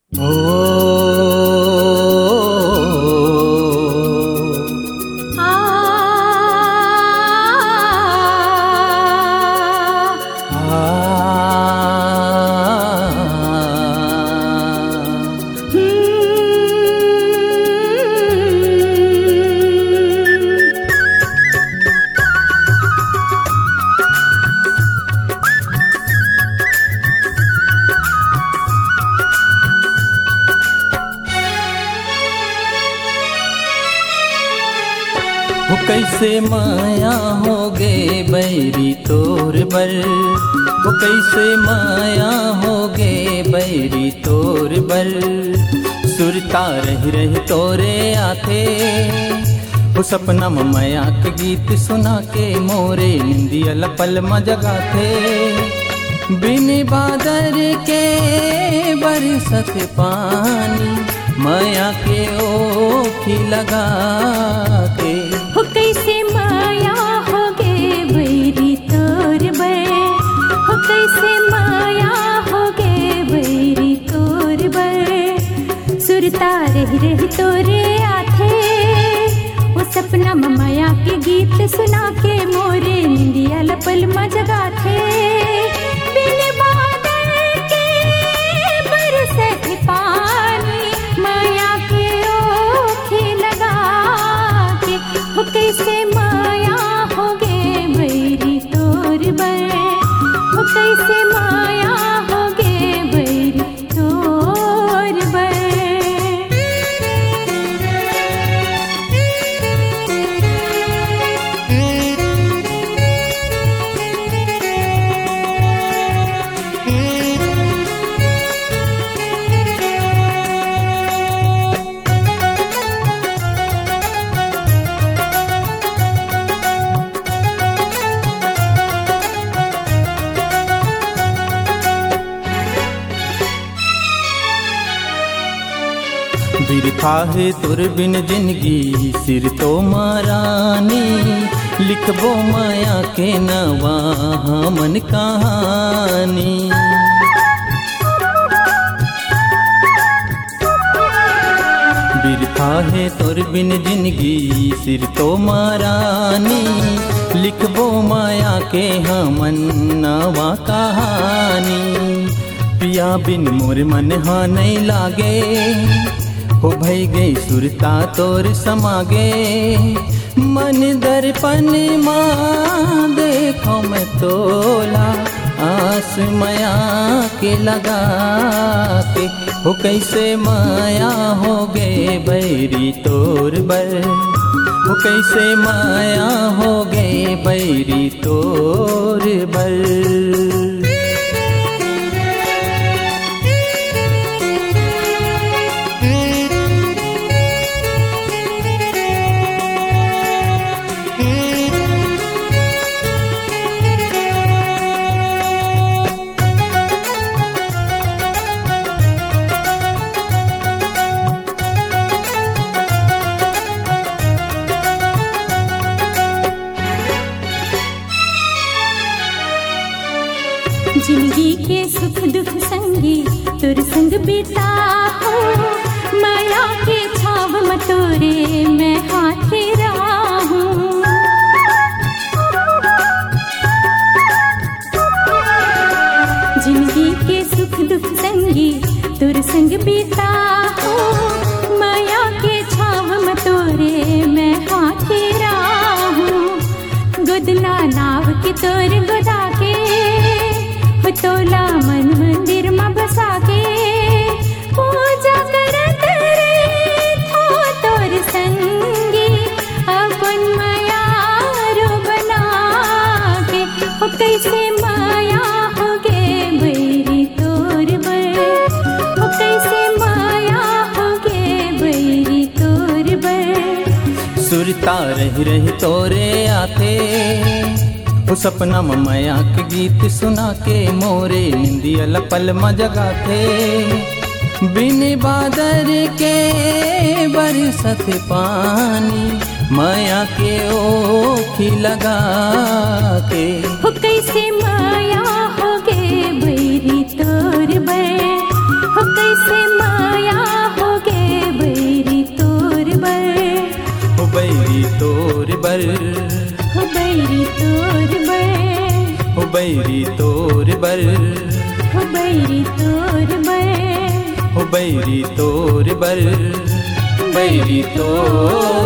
वो कैसे माया हो गे बैरी तोर बर, वो कैसे माया हो गे बैरी तोर बर। सुरता रह रह तोरे आथे वो सपना माया के गीत सुना के मोरे निंदिया लपल म जगाथे। बिन बादर के बरसत पानी माया के ओखी लगा के। हो कैसे माया हो गे बैरी तोर बर, हो कैसे माया हो गे बैरी तोर बर। सुरता रह रह तोरे आथे वो सपना माया के गीत सुना के मोरे निंदिया लपल म जगाथे। बिन बादल के बरसत पानी माया के ओखे लगा के। हो कैसे माया हो गे बैरी तोर बर, हो कैसे माया हो गे बैरी तोर बर। बिरथा है तुर बिन जिंदगी सिर तो मारानी। लिखबो माया के नवा मन कहानी। बिरथा है तुर बिन जिंदगी सिर तो मारानी। लिखबो माया के हमन नवा कहानी। पिया बिन मोर मन हा नहीं लागे हो भई गई सुरता तोर समागे। मन दर्पण माँ देखो मैं तोला आस माया के लगा के। हो कैसे माया हो गे बैरी तोर बर, हो कैसे माया हो गे बैरी तोर बर। जिंदगी के सुख दुख संगी तुर संग बिता हो। माया के छाव में तोरे मैं हाथे राहूं। जिंदगी के सुख दुख संगी तुर संग बिता हो। माया के छाव में तोरे मैं हाथे राहूं। गोदला नाव के तोर गोदा के तोला मन मंदिर में बसा के। पूजा करत रे थो तोर संगी अपन माया रो बना के। हो कैसे माया हो गे बैरी तोर बर, हो कैसे माया हो गे बैरी तोर बर। सुरता रह रह तोरे आथे वो सपना माया के गीत सुना के मोरे निंदिया लपल म जगाथे। बिन बादर के बरसत पानी माया के ओखी लगा के। हो कैसे माया हो गे बैरी तोर बर, हो कैसे माया तोर बर, हो बैरी तोर बर, हो बैरी तोर बर, हो बैरी तोर बर, हो बैरी तोर बर, बैरी तोर